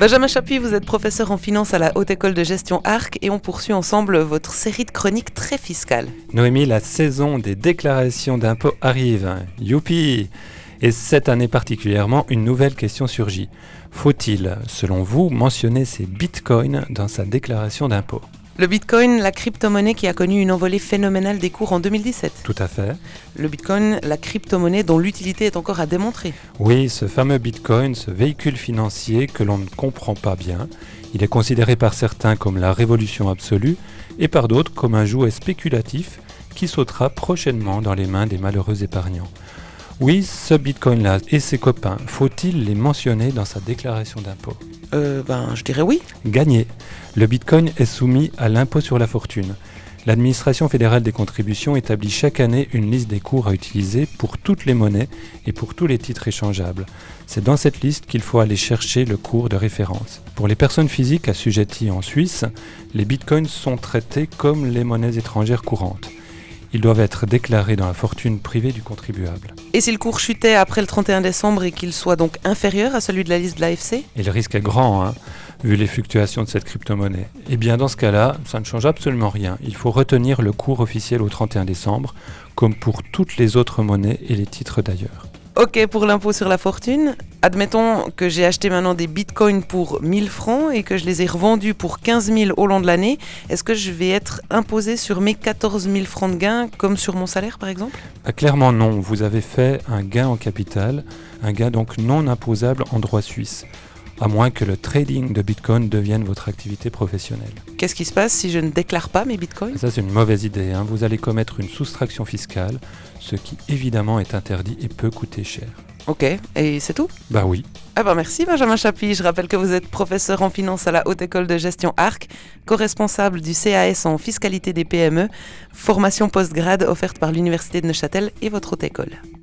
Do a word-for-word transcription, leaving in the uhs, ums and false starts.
Benjamin Chapuis, vous êtes professeur en finance à la Haute École de Gestion Arc et on poursuit ensemble votre série de chroniques très fiscales. Noémie, la saison des déclarations d'impôts arrive. Youpi! Et cette année particulièrement, une nouvelle question surgit. Faut-il, selon vous, mentionner ces bitcoins dans sa déclaration d'impôt ? Le bitcoin, la crypto-monnaie qui a connu une envolée phénoménale des cours en deux mille dix-sept. Tout à fait. Le bitcoin, la crypto-monnaie dont l'utilité est encore à démontrer. Oui, ce fameux bitcoin, ce véhicule financier que l'on ne comprend pas bien. Il est considéré par certains comme la révolution absolue et par d'autres comme un jouet spéculatif qui sautera prochainement dans les mains des malheureux épargnants. Oui, ce bitcoin-là et ses copains, faut-il les mentionner dans sa déclaration d'impôt ? Euh, ben, je dirais oui. Gagné. Le bitcoin est soumis à l'impôt sur la fortune. L'administration fédérale des contributions établit chaque année une liste des cours à utiliser pour toutes les monnaies et pour tous les titres échangeables. C'est dans cette liste qu'il faut aller chercher le cours de référence. Pour les personnes physiques assujetties en Suisse, les bitcoins sont traités comme les monnaies étrangères courantes. Ils doivent être déclarés dans la fortune privée du contribuable. Et si le cours chutait après le trente et un décembre et qu'il soit donc inférieur à celui de la liste de l'A F C ? Et le risque est grand, hein, vu les fluctuations de cette crypto-monnaie. Eh bien, dans ce cas-là, ça ne change absolument rien. Il faut retenir le cours officiel au trente et un décembre, comme pour toutes les autres monnaies et les titres d'ailleurs. Ok, pour l'impôt sur la fortune, admettons que j'ai acheté maintenant des bitcoins pour mille francs et que je les ai revendus pour quinze mille au long de l'année. Est-ce que je vais être imposé sur mes quatorze mille francs de gain comme sur mon salaire par exemple ? Ah, clairement non, vous avez fait un gain en capital, un gain donc non imposable en droit suisse, à moins que le trading de bitcoin devienne votre activité professionnelle. Qu'est-ce qui se passe si je ne déclare pas mes bitcoins ? Ça c'est une mauvaise idée, hein. Vous allez commettre une soustraction fiscale, ce qui évidemment est interdit et peut coûter cher. Ok, et c'est tout ? Bah oui. Ah bah merci Benjamin Chapuis, je rappelle que vous êtes professeur en finance à la Haute École de Gestion Arc, co-responsable du C A S en fiscalité des P M E, formation post-grade offerte par l'Université de Neuchâtel et votre Haute École.